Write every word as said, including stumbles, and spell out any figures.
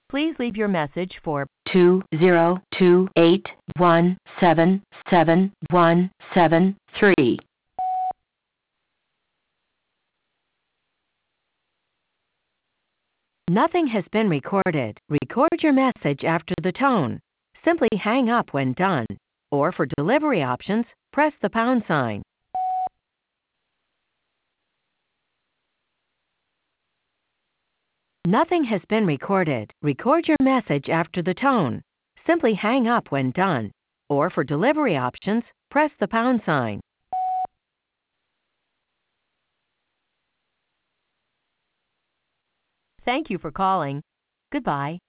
Please leave your message for two zero two eight one seven seven one seven three. Nothing has been recorded. Record your message after the tone. Simply hang up when done. Or for delivery options, press the pound sign. Nothing has been recorded. Record your message after the tone. Simply hang up when done. Or for delivery options, press the pound sign. Thank you for calling. Goodbye.